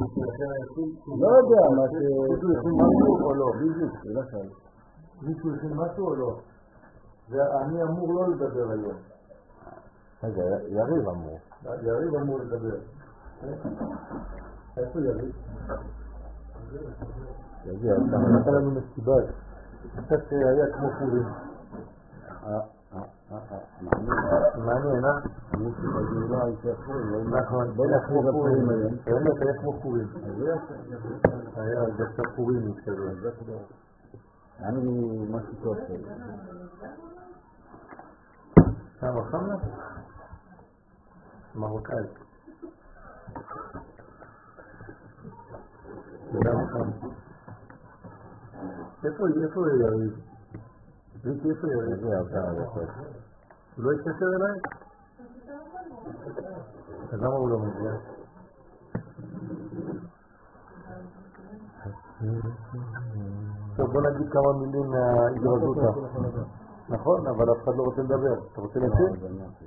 לא יודע, מה מישהו הכין משהו או לא, בדיוק, שאלה שאלה. מישהו הכין משהו או לא? אני אמור לא לדבר היום. רגע, יריב אמור. יריב אמור לדבר. איפה יריב? יגיע, אתה נתן לנו מסיבה. קצת היה כמו פורים. מעניין, מישהו בגאולה הייתה פורים. נכון, בוא נחזור לפורים היום. באמת היה כמו פורים. היה דווקא פורים מתקדם. אני משהו טוב. כמה חמלה? מרוקאי. איפה יריב? איפה יריב? הוא לא התקשר אליי? אז למה הוא לא מגיע? טוב, בוא נגיד כמה מילים מההתרזות. נכון, אבל אף אחד לא רוצה לדבר. אתה רוצה להציג?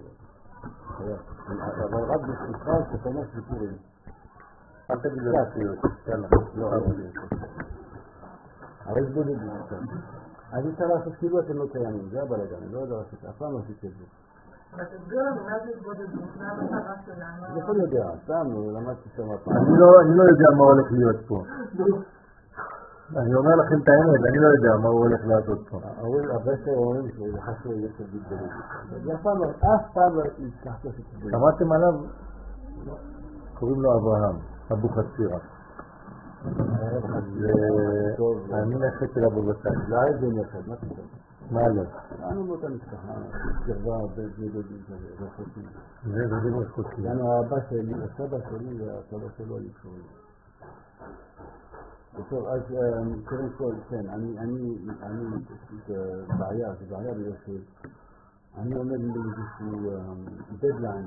אבל רק בשבילך שתכנס בפורים. אל תגיד להציג. יאללה. לא רבי. הרי זה בודדים. אז אפשר לעשות כאילו אתם לא קיימים, זה הבלגן, לא יודע לעשות, אף פעם לא עשיתי את זה. אבל תסביר לנו מה זה התבודדות, מה המטרה שלנו? אני יכול יודע, סתם, למדתי שם הפעם. אני לא יודע מה הולך להיות פה. אני אומר לכם את האמת, אני לא יודע מה הוא הולך לעשות פה. הבשר אומרים שזה חשוב יותר התבודדות. אף פעם לא הצלחתי לעשות את זה. שמעתם עליו? קוראים לו אברהם, אבו חצירה. אני נחת אליו בבצע. לא היה זה נחת, מה פתאום? מה לא? אנו באותה משפחה, קרבה, בדודים כזה, רחוקים. זה דודים רחוקים. לנו האבא שלי, הסבא שלי והסבא שלו היו קשורים. טוב, אז קודם כל, כן, אני בעיה, זה בעיה בגלל שאני עומד באיזשהו דדליין,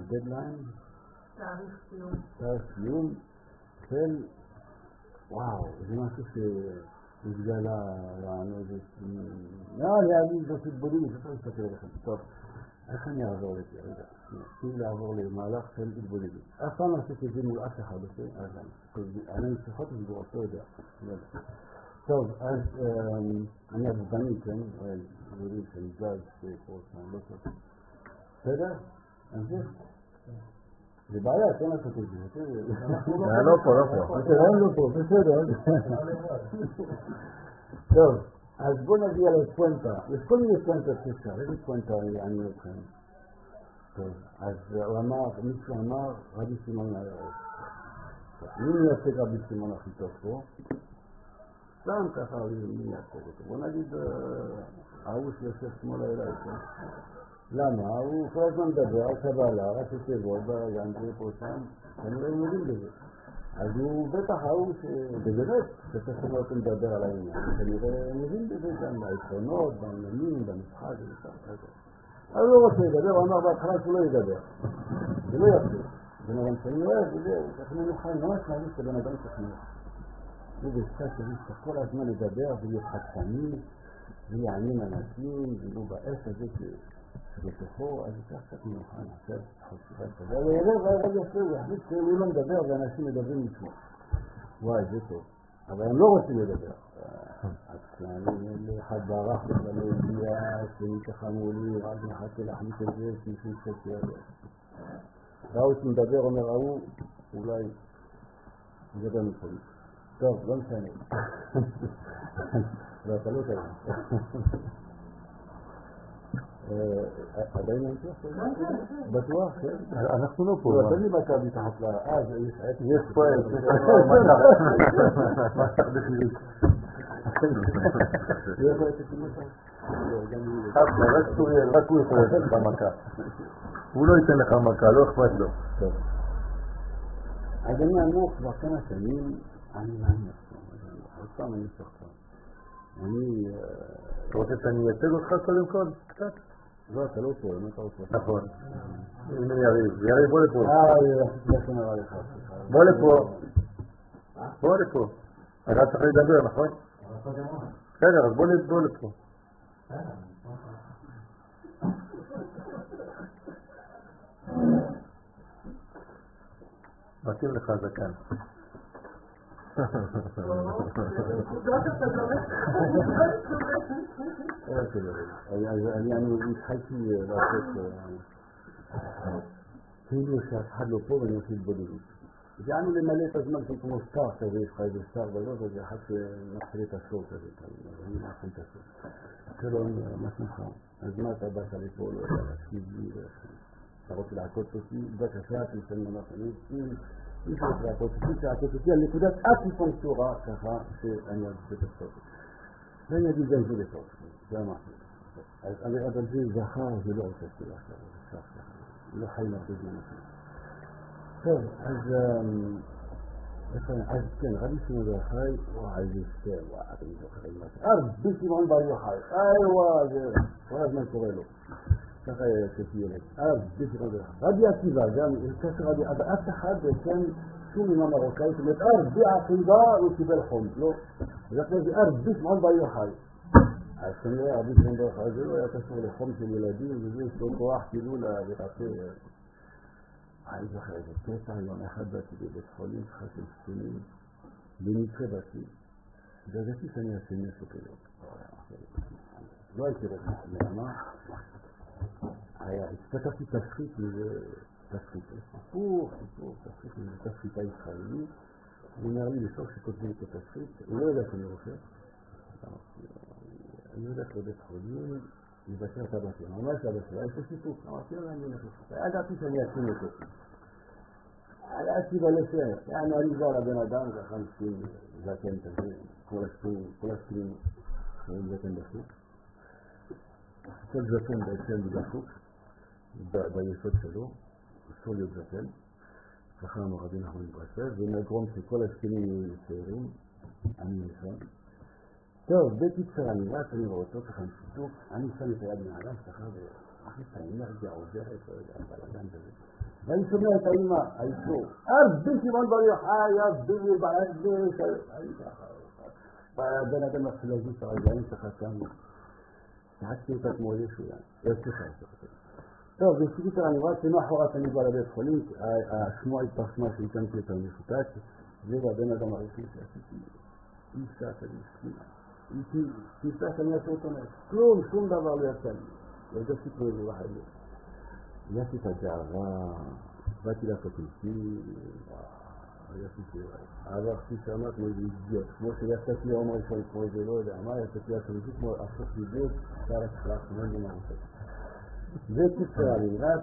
תאריך סיום של, וואו, זה משהו שהתגלה, אני זאת התבודדים, אני צריך להסתכל עליכם. טוב, איך אני אעבור לזה? רגע, נתחיל לעבור למהלך של התבודדים. אף פעם לא עשיתי את זה מול אף אחד, אני צריכות לסגור, לא יודע. טוב, אז אני אבדני, כן? דברים שאני זז, שאני לא טוב. בסדר? אמשיך? זה בעיה, כן לעשות את זה. לא פה. בסדר. טוב, אז בואו נגיע לפואנטה. יש כל מיני פואנטות שאפשר. איזה פואנטה אני אומר לכם? טוב, אז מישהו אמר, רבי שמעון היה מי מייצג רבי שמעון הכי טוב פה? סתם ככה, מי מייצג אותו? בוא נגיד, ההוא שיושב שמאלה אליי, כן? למה? הוא כל הזמן מדבר על קבלה, רק שתבוא, ברגן זה פה שם, כנראה הוא מבין בזה. אז הוא בטח ההוא שבאמת, שצריך להיות מדבר על העניין. כנראה הוא מבין בזה גם בעקרונות, בעניינים, במשחק, ובכך. אבל הוא לא רוצה לדבר, הוא אמר בהתחלה שהוא לא ידבר. זה לא יפה. בן אדם שאני אוהב, וזהו, תכנן לך, ממש מעדיף שבן אדם תכנן. זה בסקה שריסה כל הזמן לדבר, ולהיות חדשני, ולעניין אנשים, ולא באש הזה שבתוכו, אז זה קצת מנוחה, נעשה חשיבה כזה. אבל ידבר, יפה, הוא יחליט שהוא לא מדבר, ואנשים מדברים איתו. וואי, זה טוב. אבל הם לא רוצים לדבר. אז כשאני אחד ברח, אבל לא הגיע, שאני ככה מולי, רק מחכה להחליט את זה, שמישהו קצת ידע. ראו שמדבר, אומר, ראו, אולי מדבר מפוליט. טוב, לא משנה. לא, אתה לא תראה. עדיין נמשיך? בטוח, כן? אנחנו לא פה. לא, תן לי בקה מתחת לה. יש פה מסך בחירות. רק הוא יכול לתת לך מכה. הוא לא ייתן לך מכה, לא אכפת לו. אז אני אמור כבר כמה שנים, אני מעניין. עוד פעם אני שחקן. אתה רוצה שאני אייצג אותך קודם כל? קצת? לא, אתה לא פה, מה אתה רוצה? נכון. הנה יריב. יריב, בוא לפה. יש נראה לך. בוא לפה. בוא לפה. אתה צריך לדבר, נכון? בסדר, אז בוא לפה. מתאים לך זקן. נקודות אתה דורש. אני התחלתי לעשות כאילו שאף אחד לא פה ואני עושה התבודדות. הגענו למלא את הזמן כמו סטאר כזה, יש לך איזה סטאר בלוד, וזה אחד שמתחיל את השור כזה, אני מתחיל את השור. שלום, מה שמך? אז מה אתה באת לפה, לא יודע, להקשיב לי, אתה רוצה לעקוץ אותי, בבקשה, תנסה ממש, מי שרוצה לעקוץ אותי, על נקודת אפיפון שורה, ככה שאני אעשה את הסוף. ואני אגיד גם זה לטוב, זה אמרתי. אבל זה זכר, זה לא רוצה שלה עכשיו, לא חיים הרבה זמן. טוב, אז כן, רבי שמעון בר יוחאי, וואי, איזה סטר, וואי, אתם זוכרים מה זה. רבי שמעון בר יוחאי, וואי, זה כל הזמן קורא לו. ככה כשהייתי ילד. רבי שמעון בר יוחאי. רבי עקיבא, גם קשר רבי, אבל אף אחד בעצם שום אימה מרוקאית, זאת אומרת, רבי עקיבא הוא קיבל חום, לא? זה רבי שמעון בר יוחאי. אז כנראה רבי שמעון בר יוחאי, זה לא היה קשור לחום של ילדים, וזה יש לו כוח כאילו לרפא. אני זוכר איזה קטע, יום אחד באתי בבית חולים, חסל סתונים, במקרה באתי, דרגתי שאני אעשה נס וכזאת. לא הייתי רצח, למה? התפתחתי תפחית מזה, תפחית מזה תפחית הישראלי, הוא אומר לי בסוף שכותבים את התפחית, הוא לא יודע שאני רופא, אני הולך לבית חולים, לבקר את אבא שלו, ממש אבא שלו, יש פה שיתוף, אמרתי לו, אני הולך לשתף, ידעתי שאני אשים אותו. ידעתי בלסר, אני כבר לבן אדם, ככה מסכים, זקן כזה, כל הסכמים, זקן דפוק. כל זקן בעצם דפוק, ביסוד שלו, אסור להיות זקן, ככה אמר רבי נחמן מברסלב, ומגרום שכל הסכמים יהיו צעירים, אני נשאר. טוב, בקיצור, אני רץ, אני רואה אותו, ככה משיתוק, אני שם את היד מהאדם, ככה, ומכניס את האנרגיה עוזרת, בלגן כזה. ואני שומע את האמא, האיסור, רבי שמעון בר יוחאי, רבי בעד, אני ככה, בן אדם מתחיל להזיז את הרגליים ככה שם, שחקתי אותה כמו ישו, סליחה. טוב, בקיצור, אני רואה שמאחורת אני בא לבית חולים, השמועה התפרסמה שהקמתי את המפותק, זה הבן אדם הראשי שעשיתי, אישה כזה, תיסע שאני אעשה אותו נס. כלום, שום דבר לא יצא לי. לא ידעתי כבר איזה ואחד לא. יעשי את הגאווה, באתי לעשות איתי, עברתי שמה כמו איזה אידיוט. כמו שיצאתי ליום ראשון כמו איזה לא יודע מה, יצאתי לעשות איתי כמו אסוף אידיוט, שער התחלק, כמו איזה מה עושה. זה קיצר, אני רץ.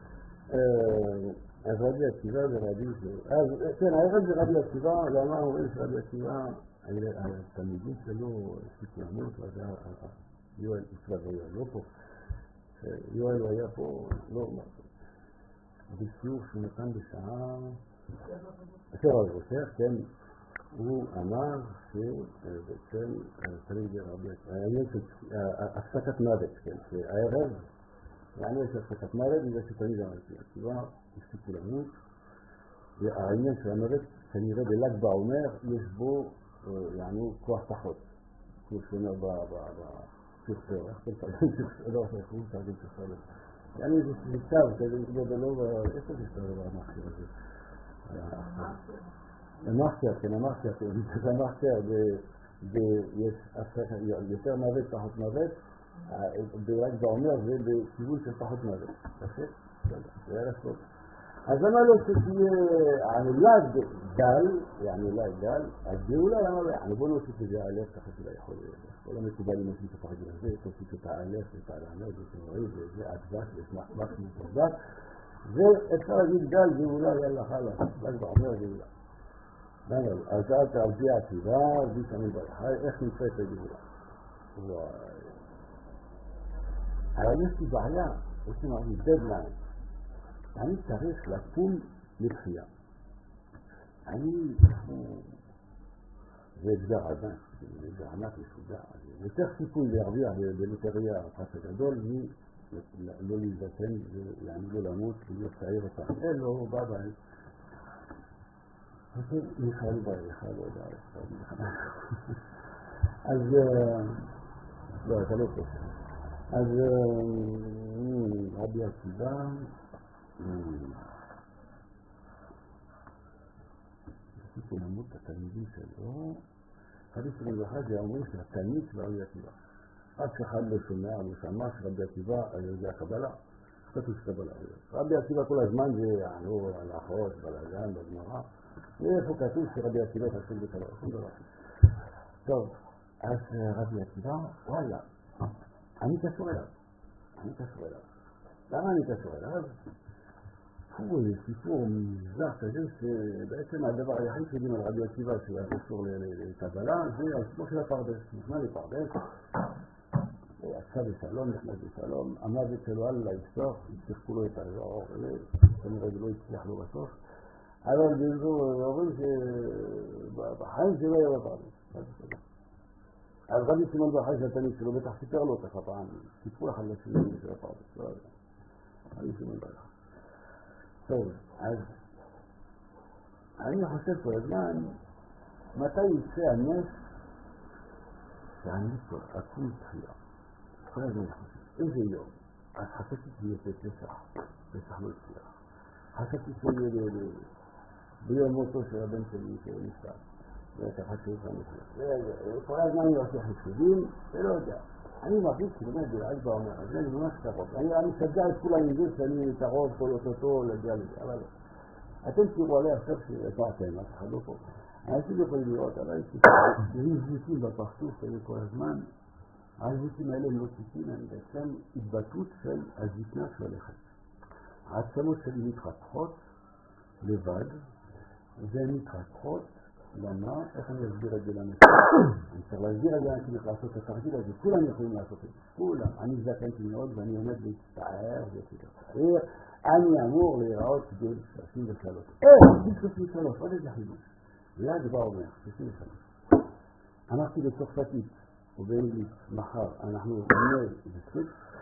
אז רבי עקיבא ורבי זה. כן, הערב זה רבי עקיבא, למה אומרים שרבי עקיבא התלמידים שלו הפסיקו למות, ואז יואל היה לא פה. יואל היה פה, לא משהו. בסיור שהוא נתן בשעה... עכשיו על ראשך, כן, הוא אמר שבעצם תלמיד רבי הפסקת מוות, כן, שהערב, יש הפסקת מוות, בגלל שתלמיד עקיבא הפסיקו למות, והעניין של המוות, כנראה בל"ג בעומר, יש בו יענו כוח פחות, כמו שאומר בספר, לא חשוב, תרגיל ספר. יעני זה סביצב, כזה לא, איפה זה ספר דבר המחשיר הזה? המחשיר, כן, המחשיר, זה המחשיר, יש יותר מוות, פחות מוות, בל"ג בעומר זה בכיוון של פחות מוות. זה ערך טוב. אז למה לא שתהיה עמילת גל, הגאולה למה לא? בוא נוסיף את זה האלף, ככה שלא יכול להיות. כל המקובלים עושים את הפרגיל הזה, תוסיף את האלף, את העלמד, את הנוריד, וזה הדבק, ויש מחמק מתודק. ואפשר להגיד גל, גאולה, יאללה חלה, רק בעומר גאולה. אז שאלת על בי עקיבא, בי שמעון בר יוחאי, איך נמצאת הגאולה? אבל יש לי בעיה, עושים עלי דדליין. אני צריך לקום לבחייה. זה אתגר ענק, זה אתגר ענק מסודר. יותר סיכוי להרוויח בלוטריה הפרס הגדול, לא להיזקן, לא למות, להיות צעיר אותה. אלו, ביי. אז מיכאל בעריכה, לא יודע, אז, לא, אתה לא חושב. אז, רבי עקיבא, סיכון למות התלמידים שלו, רבי שמעון בר חג'ה אומרים שהתלמיד של רבי עקיבא. אף אחד לא שומע או שמע שרבי עקיבא על ידי הקבלה, כתוב שקבלה. רבי עקיבא כל הזמן זה יענו הלכות, בלגן, בגמרא, ואיפה כתוב שרבי עקיבא תעשו בקלה, שום דבר. טוב, אז רבי עקיבא, וואלה, אני קשור אליו. למה אני קשור אליו? הוא סיפור מזרח כזה שבעצם הדבר היחיד שלי על רבי עקיבא שהיה קשור לקבלה זה הסיפור של הפרדס. נכנס לפרדס, עשה בשלום, נכנס בשלום, המוות שלו על להיסטור, הצליחו לו את האזור, כנראה זה לא הצליח לו בסוף, אבל בזו אומרים שבחיים שלו היה בפרדס. אז רבי שמעון בר חג'ה התלמיד שלו בטח סיפר לו ככה פעם, סיפרו אחד לשני של הפרדס, לא יודע. רבי שמעון בר חג'ה. טוב, אז אני חושב כל הזמן, מתי יצא הנס שאני פה, עצמי תחילה. כל הזמן חושב, איזה יום? אז חשבתי שיהיה פסח לא הצליח. חשבתי שיהיה ביום מותו של הבן שלי שנפטר. וככה שיש לנו חושב. כל הזמן אני עושה חישובים, ולא יודע. אני מרגיש שבאמת בלעד באומר, אז אני ממש קרוב. אני משגע את כולם עם זה שאני קרוב כל אותו להגיע לזה, אבל אתם תראו עליה עכשיו שהבאתם, אף אחד לא פה. אנשים יכולים לראות עליי שזיתים בפרצוף האלה כל הזמן, הזיתים האלה הם לא ציטים, הם בעצם התבטאות של הזיתנה שהולכת. העצמות שלי מתחתכות לבד, והן מתחתכות למה? איך אני אסביר את זה לאנשים? אני צריך להסביר את זה, אני צריך לעשות את התרגיל הזה, כולם יכולים לעשות את זה, כולם. אני זקנתי מאוד ואני עומד להצטער ותצטער, אני אמור להיראות גיל 33. גיל 33, עוד איזה חידוש. זה דבר אומר, 33. אמרתי בצרפתית ובאנגלית, מחר, אנחנו נל וסית,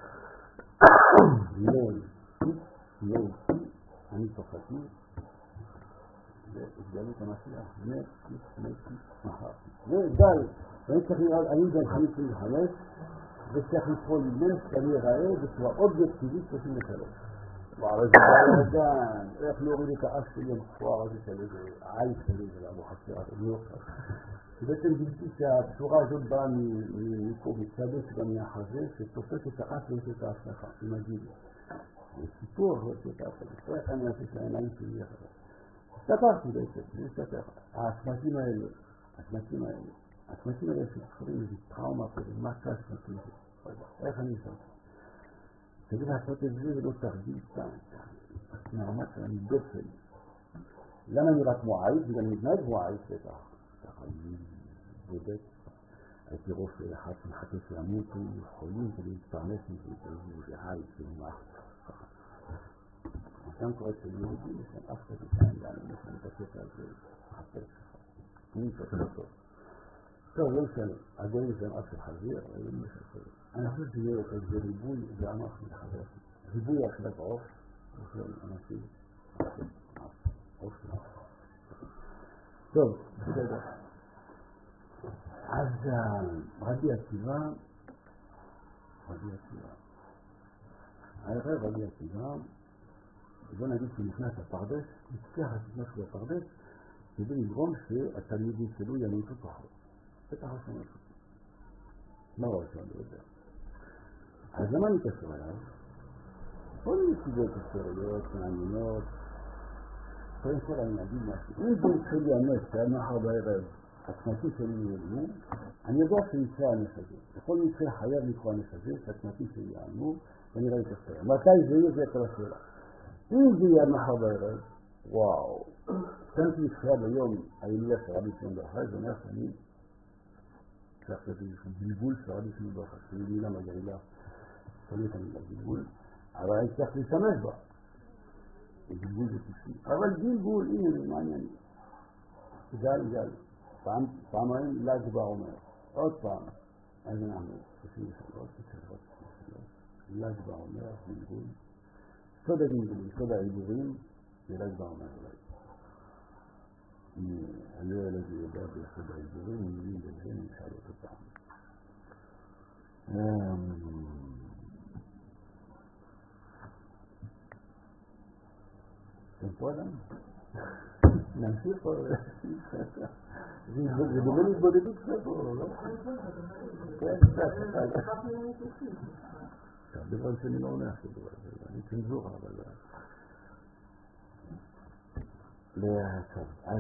נל, אני צרפתי, והתגלות המשיח, נל, מחר. וגל, ואני צריך לראות, אני בן 55, וצריך לפעול נס, אני אראה בצורה אובייקטיבית 33. וואו, זה בעלגן, איך להוריד את האף שלי המכוער הזה של איזה עייף שלי של אבו חסירת, אני לא חושב. ובעצם גיליתי שהצורה הזאת באה מצדו שגם מהחזה, שתופס את האף ויש את האף שלך, עם הגיל. זה סיפור, לא יש את האף הזה. לא איך אני עושה את העיניים שלי אחרי. הסתפרתי בעצם, זה הסתפר. העצמתים האלה שקשורים איזו טראומה כזה, מה כעצמתים זה? איך אני עושה? צריך לעשות את זה ולא תרגיל סתם, מהרמת של המידות שלי. למה נראה כמו עייף? וגם נתנהג כמו עייף בטח. ככה אני בודק, הייתי רופא אחד שמחכה שימותו, חולים כדי להתפרנס מזה, זה עייף, זה נמח. שם קורא של יהודים, יש שם אף כזה כאן, יש שם את הקטע הזה, חסר שלך. אני מתקשר אותו. טוב, לא משנה, עדיין יש להם אף של חזיר, אבל לא משנה. אני חושב שזה יהיה כזה ריבוי, זה עמך מתחבר. ריבוי אכלת עוף, אוכל אנשים, עוף של עוף. טוב, בסדר. אז רבי עקיבא, רבי עקיבא, בוא נגיד שהוא נכנס לפרדס, הצליח לפני שהוא לפרדס, כדי לגרום שהתלמידים שלו ימותו פחות. בטח עושה משהו. מה הוא עושה? לא יודע. אז למה אני קשור אליו? כל מיני סיבות היסטוריות, מעניינות. קודם כל אני אגיד משהו. אם זה התחיל לי הנס, שהיה מחר בערב, הצמתים שלי ייעלמו, אני יודע שיצא הנס הזה. בכל מקרה חייב לקרוא הנס הזה, שהצמתים שלי ייעלמו, ואני רואה את הסתר. מתי זה יהיה? זה כל השאלה. אם זה יהיה מחר בערב, וואו. שמתי מתחילה ביום ההילולה של רבי שמעון בר חג'ה, אומר שאני צריך לתת איזשהו בלבול של רבי שמעון בר חג'ה, שהיא מילה מגעילה, תמיד המילה בלבול, אבל אני צריך להשתמש בה. בלבול זה תשעי. אבל בלבול, הנה, מה העניין? גל. פעמיים ל"ג בעומר. עוד פעם. אז אנחנו 33, ל"ג בעומר, בלבול. סוד הגלגולים, סוד העיבורים, זה ל"ג בעומר אולי. אני לא יודע יודע בסוד העיבורים, אני מבין בזה, אני אשאל אותו פעם. אתם פה אדם? נמשיך או... זה דומה להתבודדות קצת או לא? כן, קצת. דבר שאני לא עונה עכשיו, אני צנזורה, אבל... אז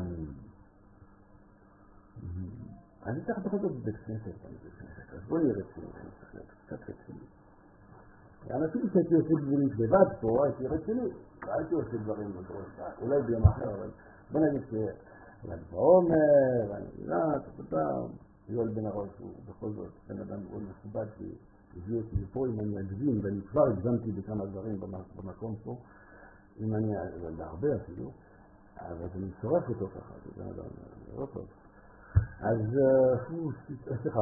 אני צריך בכל זאת בבית כנסת, אז בוא נראה קצת רציני. אנשים שהייתי עושה דברים לבד פה, הייתי רציני, הייתי עושה דברים בדרוש, אולי ביום אחר, אבל בוא נגיד שלג בעומר, הנגינה, תפותם, יואל בן הראש הוא בכל זאת בן אדם מאוד מכובד שהביא אותי לפה, אם אני אגזים, ואני כבר הגזמתי בכמה דברים במקום פה, אם אני, בהרבה אפילו, אבל אני מצורף אותו ככה, זה בן אדם לא טוב. אז סליחה,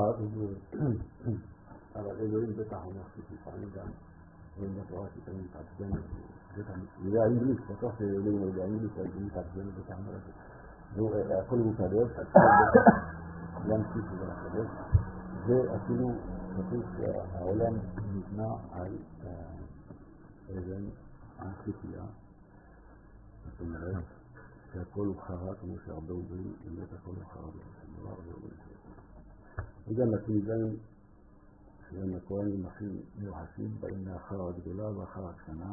אבל אלוהים בטח אומר שפעמים גם רואים בתורה שתמיד מתעצבן, זה האנגליס, בטוח שאלוהים יודע האנגליס, אז הוא מתעצבן בטח אומר, הכל הוא מתעדף, להמשיך ולחדש, ואפילו כתוב שהעולם נבנה על אבן החיתייה, זאת אומרת שהכל הוא חרה, כמו שהרבה אומרים, באמת הכל הוא חרה, וגם התמידיים שהם הכהנים הכי מיוחסים, באים מאחר הגדולה ואחר הקטנה,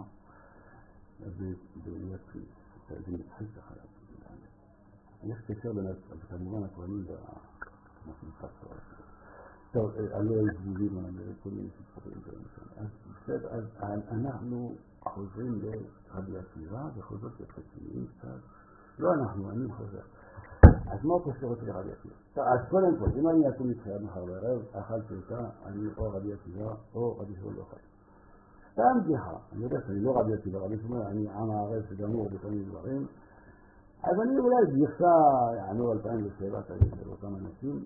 ובאמת זה מתחיל ככה. יש קשר בין כמובן הכהנים והמסמכת תורה. טוב, עלו היזבובים, כל מיני סיפורים. אז אנחנו חוזרים לרבי עקיבא וחוזרות לחציים קצת. לא אנחנו, אני חוזר. אז מה הקשר אותי לרבי עקיבא? אז קודם כל, אם אני אקום מתחילה מחר בערב, אכלתי אותה, אני או רבי עקיבא או רבי שמעון לא חי. סתם בדיחה, אני יודע שאני לא רבי עקיבא, רבי שמעון, אני עם הארץ שגמור בכל מיני דברים. אז אני אולי בדיחה, יענו 2007, תגיד של אותם אנשים,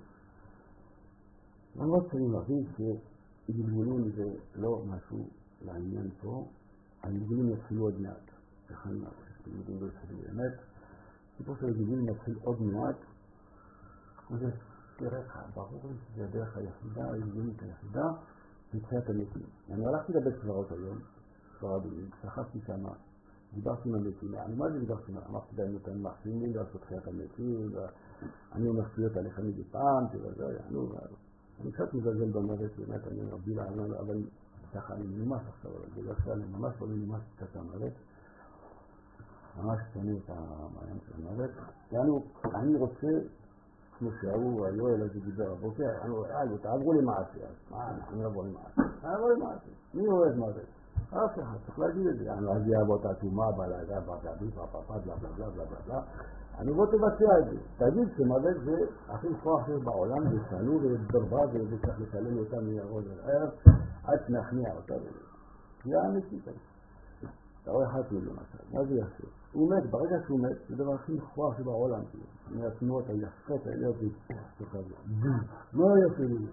למרות שאני מרגיש שגלגולים זה לא משהו לעניין פה, הגלגולים יתחילו עוד מעט. לכן הגלגולים לא יתחילו באמת. סיפור של הגלגולים יתחיל עוד מעט, וזה דרך, ברור לי שזה הדרך היחידה, הגלגולית היחידה, מתחיית המתים. אני הלכתי לבית קברות היום, ספרדים, שכבתי שמה, דיברתי עם המתים, אני מה זה דיברתי? אמרתי להם אתם מחסים לי לעשות תחיית המתים, ואני אומר שטויות עליך מדי פעם, יענו, אני קצת מזלזל במוות, באמת, אני רבי לעניין, אבל ככה אני מנומס עכשיו, אבל בגלל שאני ממש לא מנומס קצת המוות, ממש תנו את המעיין של המוות. יענו, אני רוצה, כמו שההוא, היואל הזה דיבר הבוקר, תעברו למעשי, אנחנו נעבור למעשי. נעבור למעשי. מי אוהב מוות? אף אחד, צריך להגיד את זה. אז יעבור את העצומה, בלעדה, בלעדית, בלעדה, בלעדה, בלעדה. אני בוא תבצע את זה. תגיד שמוות זה הכי כוח שיש בעולם, זה שנוא ודרבה, וזה צריך לשלם אותה מירוד לערב, עד שנכניע אותה. זה האמיתית. אתה רואה אחד מילים עכשיו, מה זה יעשה? הוא מת, ברגע שהוא מת, זה דבר הכי כוח שבעולם. מהתנועות היפות האלה, מה יעשה לי?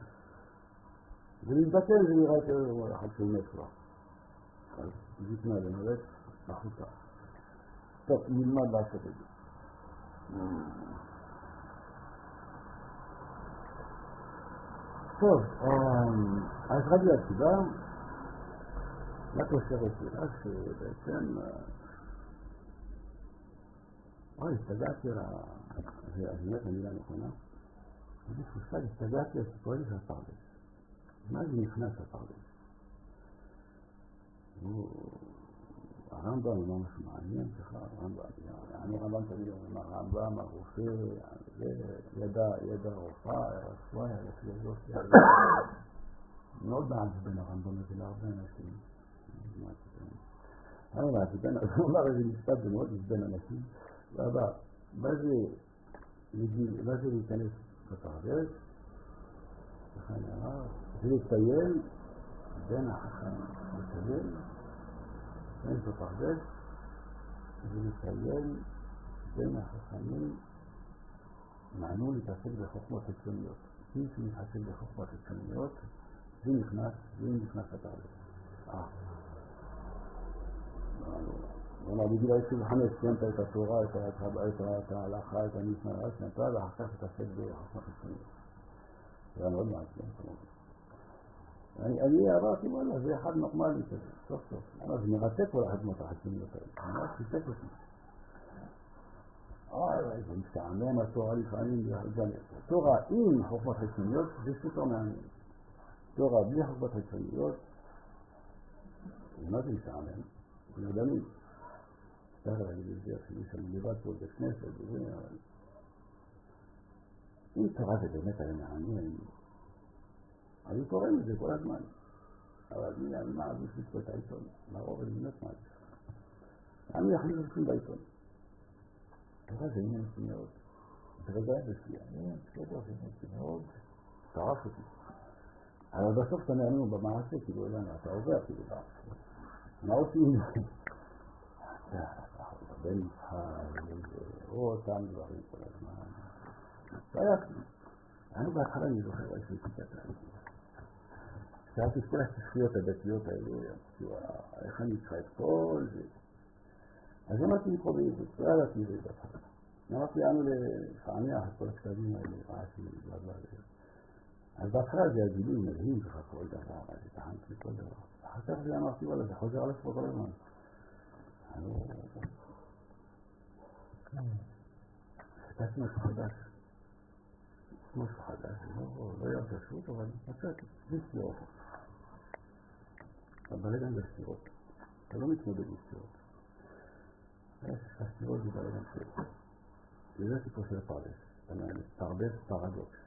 זה מתבטל, זה נראה יותר אחד שהוא מת כבר. אז זיתנה למלט, החוצה. טוב, נלמד לעשות את זה. טוב, אז רבי עקיבא, לקושר אותי, אז שבעצם, הסתגעתי זה באמת המילה נכונה, אני חושב, הסתגעתי הסיפורים של הפרדס. מה זה נכנס הפרדס? הרמב"ם הוא ממש מעניין, ככה הרמב"ם תמיד אומר, הרמב"ם, הרופא, ידע רופאה, רפואה, לפילוסופיה, מאוד מעצבן הרמב"ם הזה להרבה אנשים. הוא אמר איזה משפט ומאוד מעצבן אנשים, ואבא, מה זה להיכנס בפרדס? ככה נראה, זה לטייל בין החכמים, לטייל בין בפרדס, ולטייל בין החכמים, מענו להתעסק בחוכמות חיצוניות. מי שמתעסק בחוכמות חיצוניות, זה נכנס לפרדס. ואומר, בגיל 25 סיימת את התורה, את ההלכה, את המשנה, ואחר כך תתעסק בחוכמות חיצוניות. זה היה מאוד מעצבן, אני אמרתי, וואלה, זה אחד נורמלי כזה, סוף סוף. זה מרתק כל החתמות החיצוניות האלה. ממש חיתק אותי. זה משתעמם התורה לפעמים, תורה עם חוכמות חיצוניות זה סופר מעניין. תורה בלי חוכמות חיצוניות, מה זה משתעמם? זה נרדמים. צריך להגיד את זה, אפילו שאני לבד פה בכנסת, אבל אם תורה זה באמת היה מעניין, היו קוראים לזה כל הזמן. אבל אני מעדיף לקרוא את העיתון, לרוב אני באמת מעדיף. אני אחליט לכם בעיתון. תורה זה עניין מאוד. ברגע בשביע, בסדר, זה עניין מאוד. טרף אותי. אבל בסוף אתה נענו במעשה, כאילו, אתה עובר, כאילו, מה עושים? בן יצחק, או אותם דברים כל הזמן. זה היה כלי. אני בהתחלה אני זוכר איזה כיתה. שאלתי את כל הספריות הדתיות האלה, איך אני צריכה את כל זה. אז אמרתי לקרוא בעברית, לא ידעתי בעברית בהתחלה. אמרתי לנו לפענח את כל הכתבים האלה, רעשי, אז בהתחלה זה הגילוי מדהים ככה כל דבר, אז התחנתי לכל דבר. אחר כך זה אמרתי, וואלה, זה חוזר על עצמו כל הזמן. חטאתי משהו חדש. משהו חדש, לא ירצה שוט, אבל מצאתי, זה סתירות. בלגן זה סתירות. אתה לא מתמודד עם סתירות. הסתירות זה בלגן סתירות. זה סיפור של הפרדס. פרדס פרדוקס.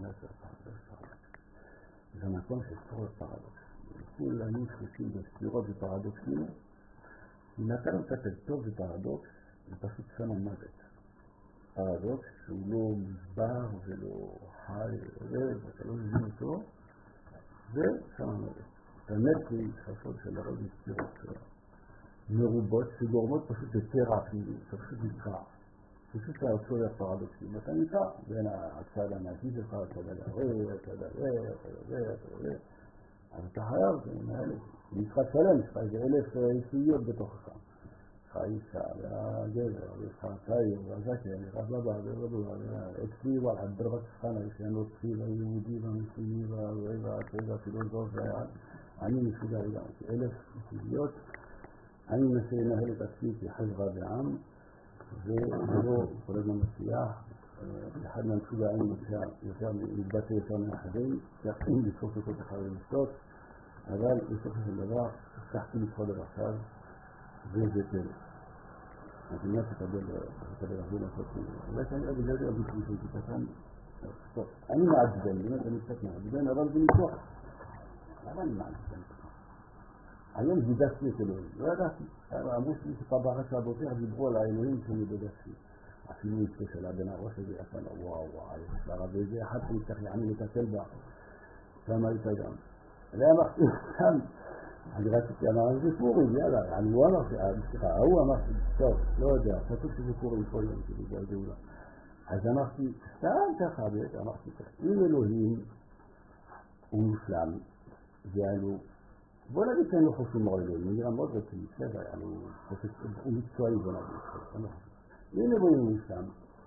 זה המקום של סתירות פרדוקס. כולנו חושים בסתירות ופרדוקסים. אם אתה לא מטפל טוב בפרדוקס, זה פשוט שמה מוות. פרדוקס שהוא לא מוסבר ולא חי ואתה לא מבין אותו, זה שמה מוות. באמת זה חשוב של הרוב מסתירות מרובות שגורמות פשוט יותר אפילו, פשוט נקרא. פשוט להרצוא לפרדוקסים. אתה נקרא בין הצד הנאגי שלך, הצד הלרר, הצד הלרר, אז אתה חייב, זה נקרא שלם, יש לך איזה 1,000 אישיות בתוכך. חיישה, והגבר, והצעיר, והזקן, והבבא, אצלי ואחד ברבת שכנה, שאין לו תחיל היהודי והמסוימי והפילוסוף, אני מסוגל גם, 1,000 אישיות, אני מנסה לנהל את עצמי כחברה בעם, ולא כל הזמן מצליח, אחד מהמסוגלים מתבטא יותר מאחרים, יחים לצפות אותו אחרי לשתות, אבל בסופו של דבר, הצלחתי לקרוא דבר עכשיו, וזה פלא. אז אני לא תקבל הרבה לעשות את זה. אבל שאני אוהב את זה, אוהב את זה, קטן. טוב, אני מעצבן, באמת אני קצת מעצבן, אבל זה ניתוח. למה אני מעצבן? היום גידסתי את אלוהים, לא ידעתי. אמרו שלי שפה בארץ הבוקר דיברו על האלוהים שאני גידסתי. אפילו איתו שלה בין הראש הזה, יפה לה, וואו, יש לה רבי זה אחד שמצטרך לעמי לטפל בה. שם הייתה גם. ואמרתי, שם. אני רציתי, אמר, זה פורים, יאללה, הוא אמר, סליחה, הוא אמר, טוב, לא יודע, כתוב שזה פורים כל יום, זה גאולה. אז אמרתי, סתם ככה, אמרתי, אם אלוהים הוא מושלם, ואנו, בוא נגיד שאין לו חושבים מור אלוהים, נראה מאוד רציני, בסדר, הוא מקצועי, בוא נגיד, אם אלוהים הוא מושלם,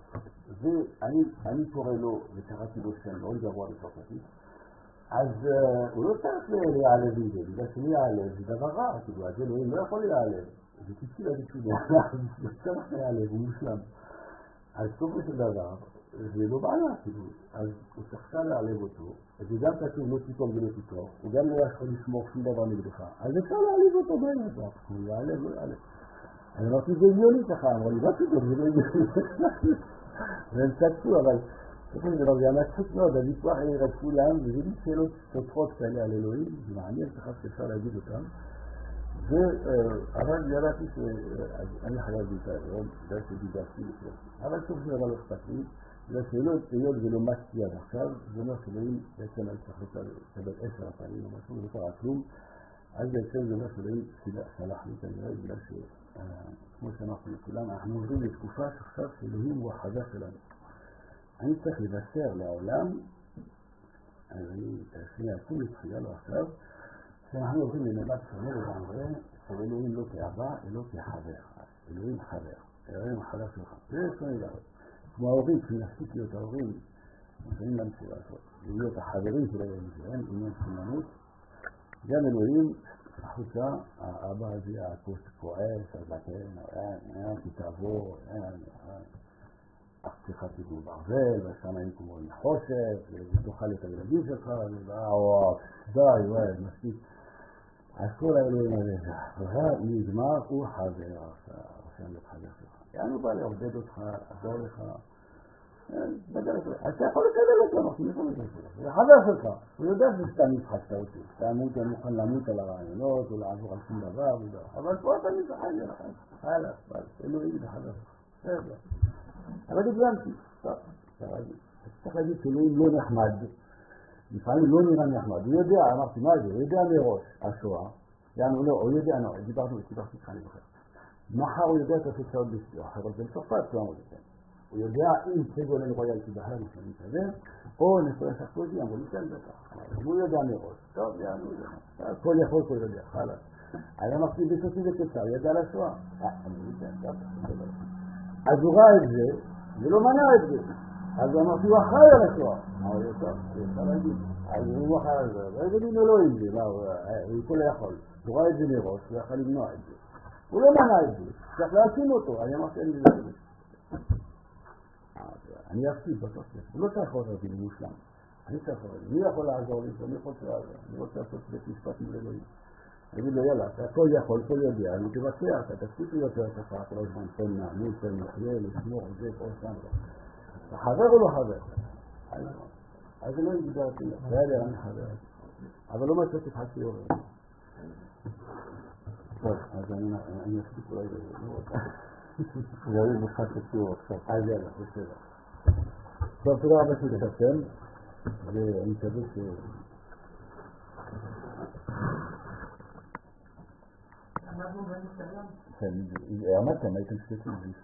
ואני קורא לו, וקראתי לו שם, מאוד גרוע בצרפתית, אז הוא לא צריך להיעלב עם זה, בגלל שלהיעלב זה דבר רע, כאילו, אז אלוהים לא יכול להיעלב, זה תצאי להגיד הוא צריך להיעלב, הוא מושלם. אז סופו של דבר, זה לא בעיה, כאילו, אז הוא צריך להיעלב אותו, אז הוא גם כתוב לא תיתום ולא תיתור, הוא גם לא יכול לשמור שום דבר נגדך, אז אפשר להעלב אותו בעיה, הוא יעלב, לא יעלב. אני אמרתי, זה עניוני ככה, אמרו לי, לא תיתום, זה לא עניוני. והם צדקו, אבל סופו של דבר, זה מצחיק מאוד, הוויכוח ירד כולם, וזה לי שאלות סופרות כאלה על אלוהים, זה מעניין ככה שאפשר להגיד אותם. אבל ידעתי שאני חייב להתארון, זה שדידעתי לפני. אבל סוף של דבר לא אכפת לי, זה שאלות ולא מסתי עד עכשיו, זה אומר שאלוהים בעצם אני צריך לקבל 10 פעמים או משהו, זה קרה כלום, אז בעצם זה אומר שאלוהים שלח לי כנראה, בגלל שכמו שאמרתי לכולם, אנחנו עוברים לתקופה שעכשיו שאלוהים הוא החדש שלנו. אני צריך לבשר לעולם, אז אני אעשה עצום לתחילה לו עכשיו, שאנחנו עוברים למבט שונה לגמרי, שאלוהים לא כאהבה, אלא כחבר. אלוהים חבר. אלוהים חבר שלך. זה שונה לגמרי. כמו ההורים, כשנפסיק להיות ההורים, לפעמים להמשיך לעשות. להיות החברים של אלוהים שלהם, עניין סמנות. גם אלוהים, החוצה, האבא הזה, הכוס כועס, הזקן, תתעבור, פתיחת סידור ברזל, ושם היינו כמו נחושת, ותאכל את הילדים שלך, די, מספיק. אז כל האלוהים הזה, נגמר, הוא חבר עכשיו, השם מתחבר שלך. יענו בא לעודד אותך, לעזור לך, בדרך כלל. אז אתה יכול לקבל אותו, אנחנו יכולים לקבל אותו. זה חבר שלך, הוא יודע שסתם נצחקת אותי. אתה מוכן למות על הרעיונות, או לעבור על שום דבר, אבל פה אתה נצחק לך. הלאה, אלוהים זה חבר שלך. אבל הגזמתי, טוב, צריך להגיד שאלוהים לא נחמד. לפעמים לא נראה נחמד, הוא יודע, אמרתי מה זה, הוא יודע מראש, השואה, יענו לא, הוא יודע, דיברתי איתך אני זוכר. מחר הוא יודע את התוצאות אחרות, זה מצרפת, הוא יודע אם סגולן רויאלטי בהר משלמים כזה, או נפויה סחפוזי, אמרו לי כן בטח, הוא יודע מראש, טוב, יענו, כל יכול, כל יודע, חלק. אני אמרתי בסופי וקצר, הוא ידע לשואה, אמרו לי כן, טוב, אז הוא ראה את זה, ולא מנע את זה. אז הוא אמרתי, הוא אחראי על השואה. אמר לי, טוב, אפשר להגיד. אז הוא אחראי על זה. ואיזה דין הוא לא עם זה, הוא כל יכול. הוא ראה את זה מראש, הוא יכול למנוע את זה. הוא לא מנע את זה, צריך להקים אותו. אני אמרתי, אני לא יודע. אני אפסיד בסוף. הוא לא צריך לעזור אותי למושלם. אני צריך לעזור אותי. מי יכול לעזור לי? אני רוצה לעזור. אני רוצה לעשות בית משפט עם אלוהים. אני אגיד לו, יאללה, אתה הכל יכול, כל יודע, אני תבצע, אתה תפסיק להיות יותר כל הזמן, תן מעמוד, תן מחיה, לשמור, זה, כל שם. חבר או לא חבר? אז לא יגידה אותי, בסדר, אני חבר. אבל לא מצאתי לך שיעור. טוב, אז אני אספיק אולי לזה. יריב לך את השיעור עכשיו. אז יאללה, בסדר. טוב, תודה רבה שתתקדם, ואני מקווה ש... אנחנו בניסיון. כן, אמרתם, הייתם שקטים.